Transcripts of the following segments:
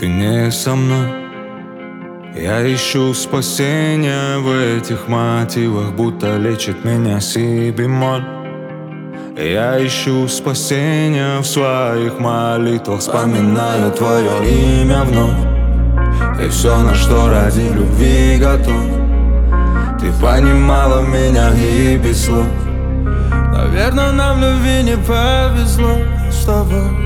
Ты не со мной. Я ищу спасения в этих мотивах, будто лечит меня си бемоль. Я ищу спасения в своих молитвах, вспоминаю твое имя вновь. И все, на что ради любви готов. Ты понимала меня и без слов. Наверное, нам в любви не повезло с тобой.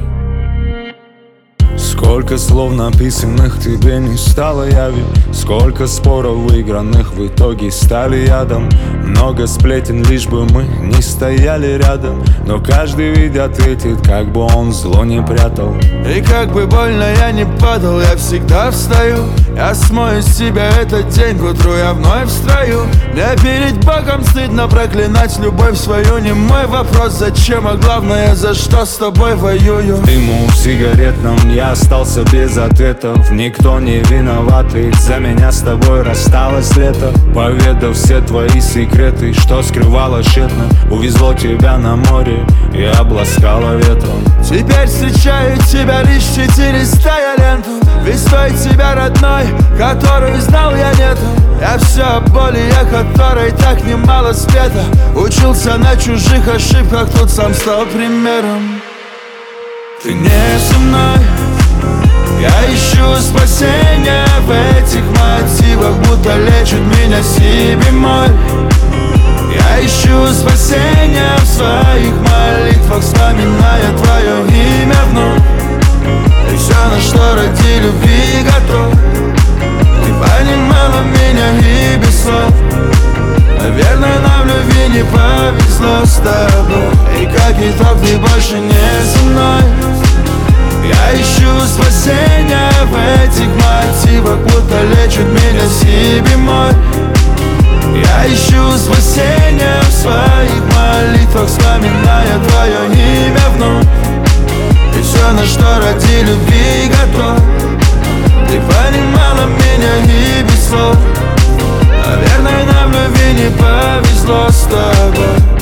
Сколько слов написанных тебе не стало явью. Сколько споров выигранных в итоге стали ядом. Много сплетен, лишь бы мы не стояли рядом. Но каждый ведь ответит, как бы он зло не прятал. И как бы больно я не падал, я всегда встаю. Я смою с себя этот день, к утру я вновь в строю. Мне перед Богом стыдно проклинать любовь свою. Не мой вопрос, зачем, а главное, за что с тобой воюю. Дыму в сигаретном я остался без ответов. Никто не виноват, ведь за меня с тобой рассталось лето. Поведав все твои секреты, что скрывала тщетно. Увезло тебя на море и обласкало ветром. Теперь встречаю тебя лишь в сети, листая ленту. Ведь той тебя родной, которую знал я нету. Я все о боли, о которой так немало спето. Учился на чужих ошибках, тут сам стал примером. Ты не со мной. Я ищу спасения в этих мотивах, будто лечит меня си бемоль. Я ищу спасения в своих молитвах, вспоминая твое имя вновь. И все, на что ради любви готов. Ты понимала меня и без слов. Наверное, нам в любви не повезло с тобой. И как итог, ты больше не со мной. Я ищу спасения в этих мотивах, будто лечит меня си бемоль. Я ищу спасения в своих молитвах, вспоминая твое имя вновь. И все, на что ради любви готов. Ты понимала меня и без слов. Наверное, нам в любви не повезло с тобой.